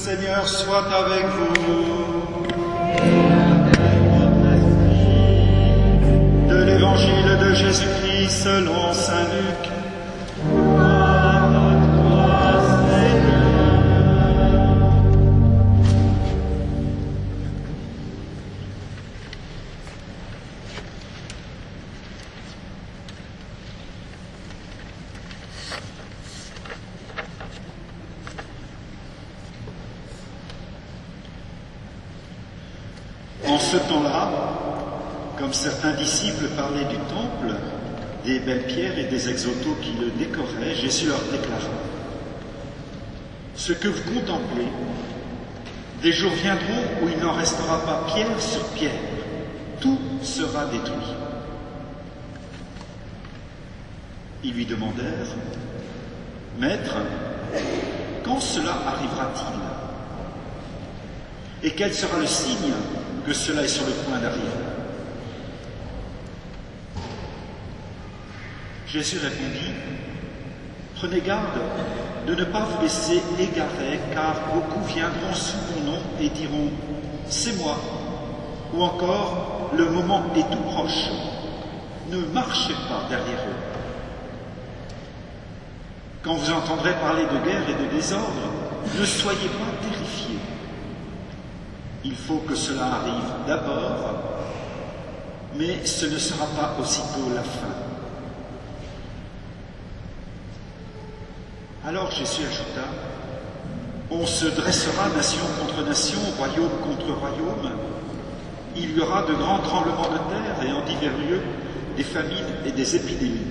Seigneur soit avec vous. De l'évangile de Jésus-Christ selon saint Luc. En ce temps-là, comme certains disciples parlaient du temple, des belles pierres et des exotos qui le décoraient, Jésus leur déclara: ce que vous contemplez, des jours viendront où il n'en restera pas pierre sur pierre, tout sera détruit. Ils lui demandèrent: Maître, quand cela arrivera-t-il? Et quel sera le signe que cela est sur le point d'arriver? Jésus répondit: prenez garde de ne pas vous laisser égarer, car beaucoup viendront sous mon nom et diront: c'est moi, ou encore: le moment est tout proche. Ne marchez pas derrière eux. Quand vous entendrez parler de guerre et de désordre, ne soyez pas terrifiés. Il faut que cela arrive d'abord, mais ce ne sera pas aussitôt la fin. Alors Jésus ajouta: on se dressera nation contre nation, royaume contre royaume. Il y aura de grands tremblements de terre et en divers lieux des famines et des épidémies.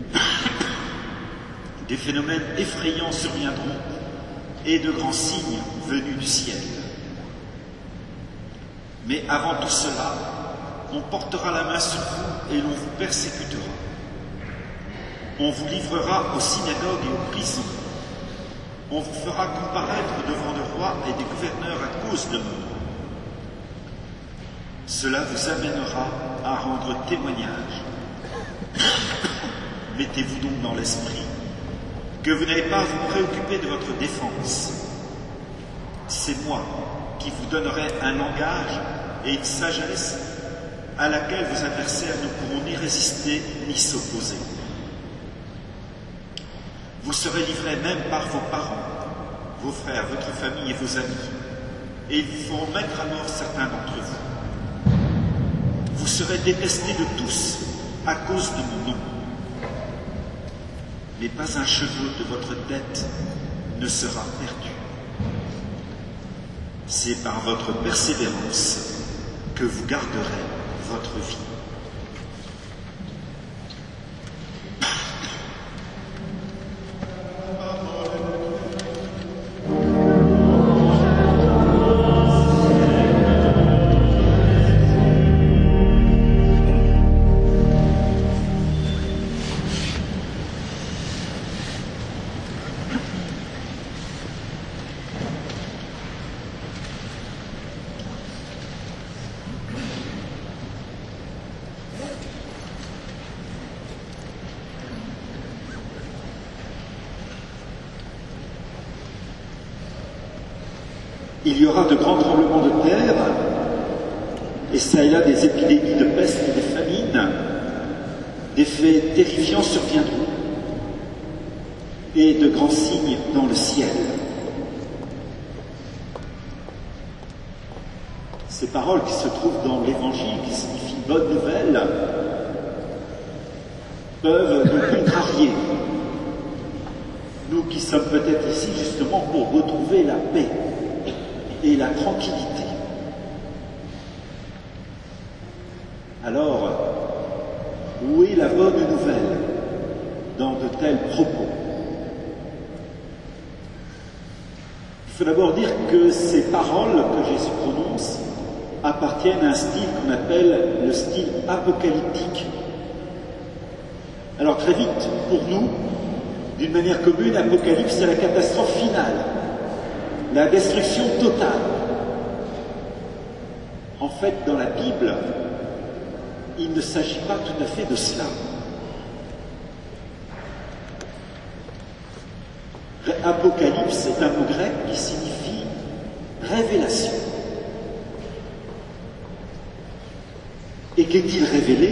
Des phénomènes effrayants surviendront et de grands signes venus du ciel. Mais avant tout cela, on portera la main sur vous et l'on vous persécutera. On vous livrera aux synagogues et aux prisons. On vous fera comparaître devant le roi et des gouverneurs à cause de moi. Cela vous amènera à rendre témoignage. Mettez-vous donc dans l'esprit que vous n'avez pas à vous préoccuper de votre défense. C'est moi qui vous donnerai un langage et une sagesse à laquelle vos adversaires ne pourront ni résister ni s'opposer. Vous serez livrés même par vos parents, vos frères, votre famille et vos amis, et ils vous feront mettre à mort certains d'entre vous. Vous serez détestés de tous à cause de mon nom. Mais pas un cheveu de votre tête ne sera perdu. C'est par votre persévérance que vous garderez votre vie. Il y aura de grands tremblements de terre, et ça et là des épidémies de peste et des famines, des faits terrifiants surviendront, et de grands signes dans le ciel. Ces paroles qui se trouvent dans l'Évangile, qui signifient bonne nouvelle, peuvent nous contrarier. Nous qui sommes peut-être ici justement pour retrouver la paix et la tranquillité. Alors, où est la bonne nouvelle dans de tels propos? Il faut d'abord dire que ces paroles que Jésus prononce appartiennent à un style qu'on appelle le style apocalyptique. Alors très vite, pour nous, d'une manière commune, l'Apocalypse, c'est la catastrophe finale, la destruction totale. En fait, dans la Bible, il ne s'agit pas tout à fait de cela. Apocalypse est un mot grec qui signifie révélation. Et qu'est-il révélé?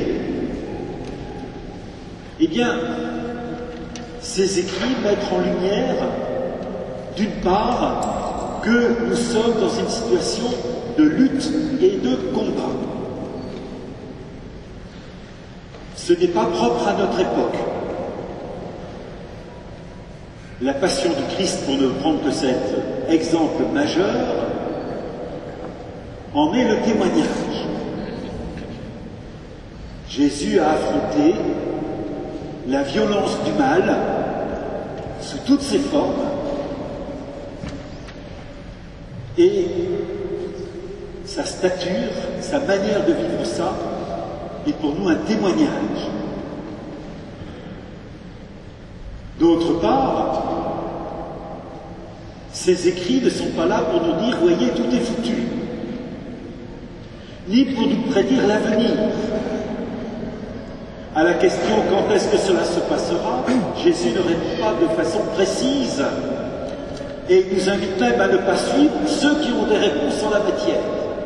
Eh bien, ces écrits mettent en lumière, d'une part, que nous sommes dans une situation de lutte et de combat. Ce n'est pas propre à notre époque. La passion du Christ, pour ne prendre que cet exemple majeur, en est le témoignage. Jésus a affronté la violence du mal sous toutes ses formes et sa stature, sa manière de vivre ça est pour nous un témoignage. D'autre part, ces écrits ne sont pas là pour nous dire « voyez, tout est foutu », ni pour nous prédire l'avenir. À la question « quand est-ce que cela se passera ?», Jésus ne répond pas de façon précise et il nous invite même à ne pas suivre ceux qui ont des réponses en la matière.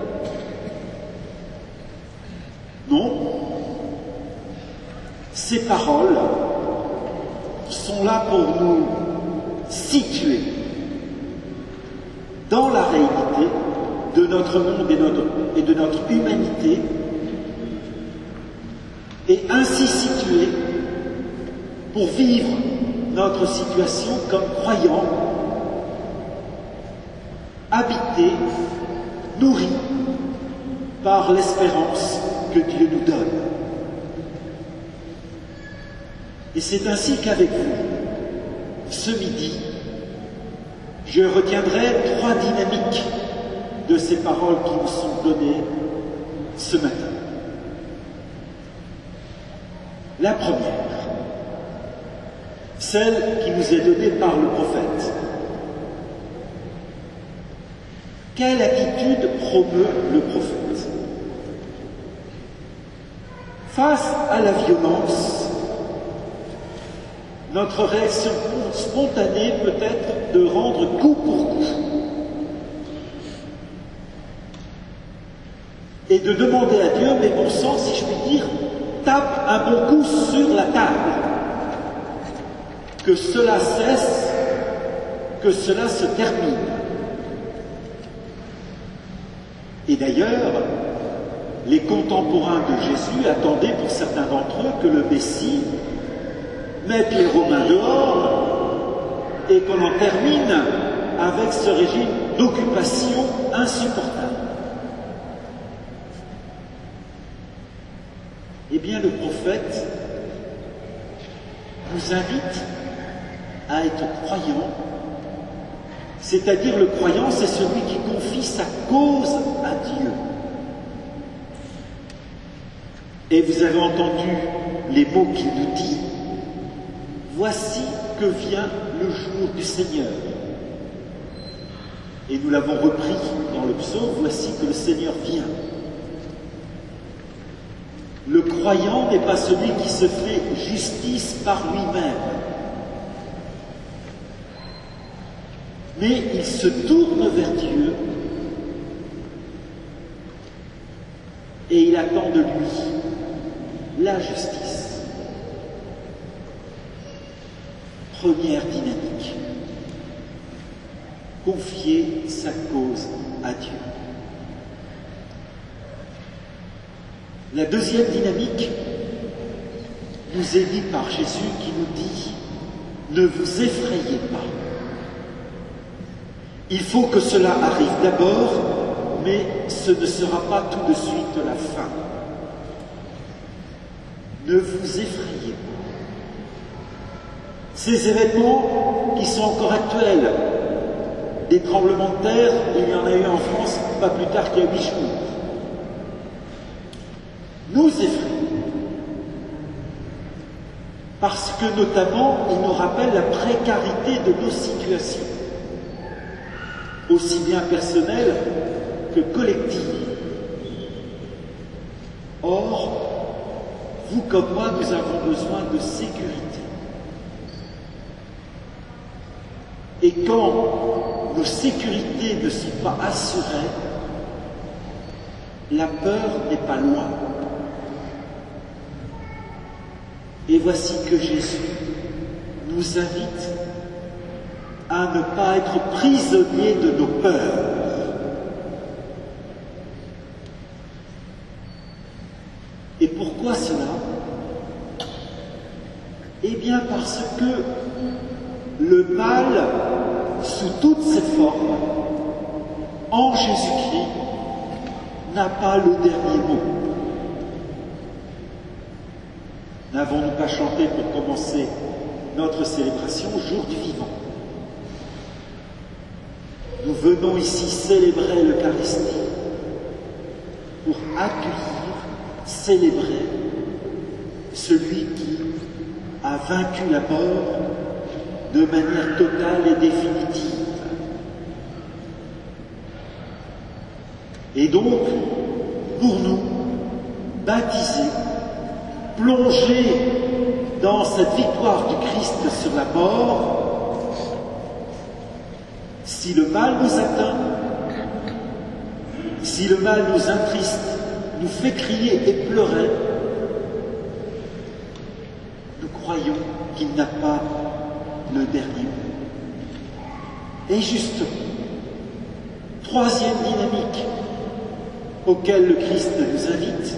Non, ces paroles sont là pour nous situer dans la réalité de notre monde et de notre humanité, et ainsi situer pour vivre notre situation comme croyants, habités, nourris par l'espérance que Dieu nous donne. Et c'est ainsi qu'avec vous, ce midi, je retiendrai 3 dynamiques de ces paroles qui nous sont données ce matin. La première, celle qui nous est donnée par le prophète. Quelle attitude promeut le prophète? Face à la violence, notre réaction spontanée peut être de rendre coup pour coup et de demander à Dieu, mais bon sang, si je puis dire, tape un bon coup sur la table, que cela cesse, que cela se termine. Et d'ailleurs, les contemporains de Jésus attendaient pour certains d'entre eux que le Messie mette les Romains dehors et qu'on en termine avec ce régime d'occupation insupportable. Eh bien, le prophète nous invite à être croyants, c'est-à-dire le croyant, c'est celui qui confie sa cause à Dieu. Et vous avez entendu les mots qu'il nous dit. Voici que vient le jour du Seigneur. Et nous l'avons repris dans le psaume, voici que le Seigneur vient. Le croyant n'est pas celui qui se fait justice par lui-même, mais il se tourne vers Dieu et il attend de lui la justice. Première dynamique, confier sa cause à Dieu. La deuxième dynamique nous est dite par Jésus qui nous dit « Ne vous effrayez pas ». Il faut que cela arrive d'abord, mais ce ne sera pas tout de suite la fin. Ne vous effrayez pas. Ces événements qui sont encore actuels, des tremblements de terre, il y en a eu en France pas plus tard qu'il y a 8 jours, nous effraient. Parce que notamment, ils nous rappellent la précarité de nos situations, aussi bien personnelles que collectives. Or, vous comme moi, nous avons besoin de sécurité. Et quand nos sécurités ne sont pas assurées, la peur n'est pas loin. Et voici que Jésus nous invite à ne pas être prisonniers de nos peurs. Et pourquoi cela? Eh bien parce que le mal, sous toutes ses formes, en Jésus-Christ, n'a pas le dernier mot. N'avons-nous pas chanté pour commencer notre célébration Jour du vivant? Nous venons ici célébrer l'Eucharistie pour accueillir, célébrer celui qui a vaincu la mort de manière totale et définitive. Et donc, pour nous, baptisés, plongés dans cette victoire du Christ sur la mort, si le mal nous atteint, si le mal nous attriste, nous fait crier et pleurer, nous croyons qu'il n'a pas le dernier mot. Et justement, troisième dynamique auquel le Christ nous invite,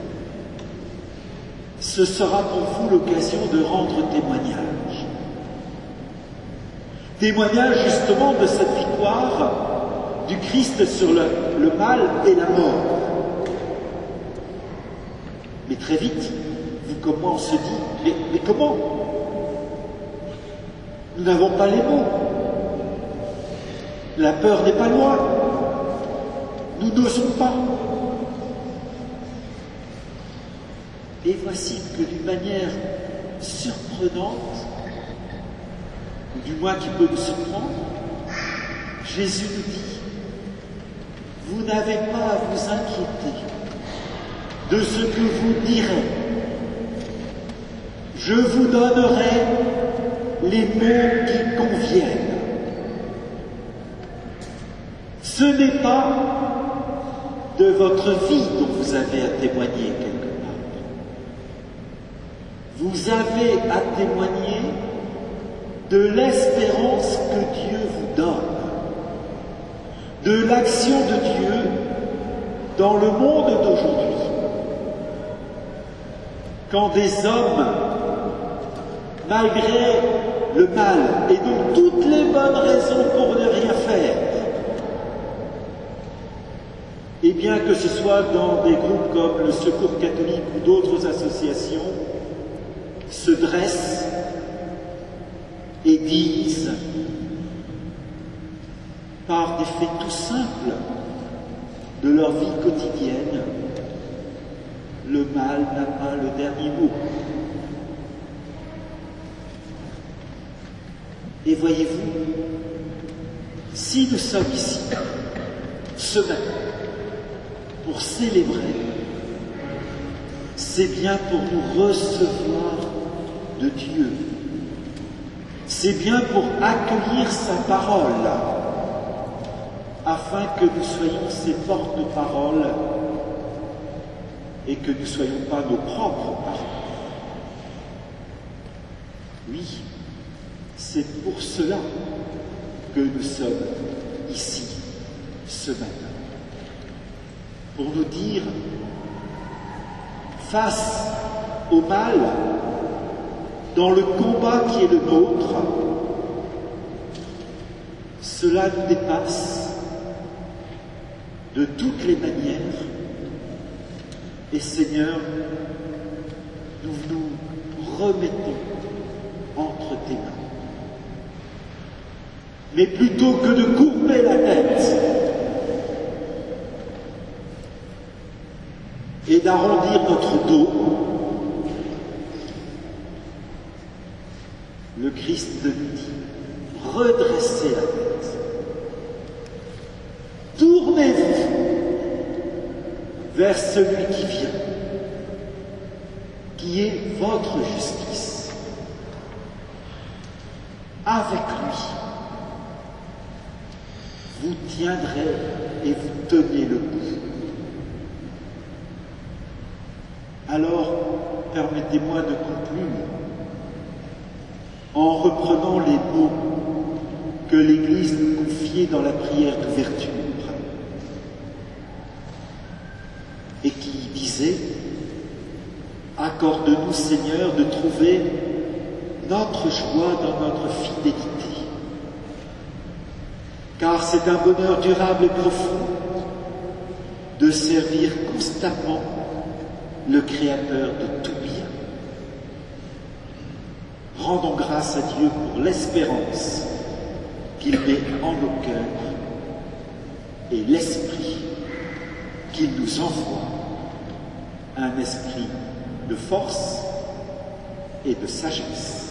ce sera pour vous l'occasion de rendre témoignage. Témoignage justement de cette victoire du Christ sur le mal et la mort. Mais très vite, vu comment on se dit, mais comment? Nous n'avons pas les mots. La peur n'est pas loin. Nous n'osons pas. Et voici que d'une manière surprenante, ou du moins qui peut nous surprendre, Jésus nous dit, vous n'avez pas à vous inquiéter de ce que vous direz. Je vous donnerai les mots qui conviennent. Ce n'est pas de votre vie dont vous avez à témoigner quelque part. Vous avez à témoigner de l'espérance que Dieu vous donne, de l'action de Dieu dans le monde d'aujourd'hui. Quand des hommes, malgré le mal et donc toutes les bonnes raisons pour ne rien faire, et bien que ce soit dans des groupes comme le Secours catholique ou d'autres associations, se dressent et disent, par des faits tout simples de leur vie quotidienne, le mal n'a pas le dernier mot. Et voyez-vous, si nous sommes ici, ce matin, pour célébrer, c'est bien pour nous recevoir de Dieu. C'est bien pour accueillir sa parole, afin que nous soyons ses porte-paroles et que nous ne soyons pas nos propres paroles. Oui, c'est pour cela que nous sommes ici ce matin. Pour nous dire, face au mal, dans le combat qui est le nôtre, cela nous dépasse de toutes les manières. Et Seigneur, nous nous remettons entre tes mains. Mais plutôt que de courber la tête et d'arrondir notre dos, le Christ nous dit, redressez la tête, tournez-vous vers celui qui vient, qui est votre justice. Avec lui, vous tiendrez et vous tenez le coup. Alors, permettez-moi de conclure en reprenant les mots que l'Église nous confiait dans la prière d'ouverture et qui disait « Accorde-nous, Seigneur, de trouver notre joie dans notre fidélité, car c'est un bonheur durable et profond de servir constamment le Créateur de tout bien. Rendons grâce à Dieu pour l'espérance qu'il met en nos cœurs et l'esprit qu'il nous envoie, un esprit de force et de sagesse.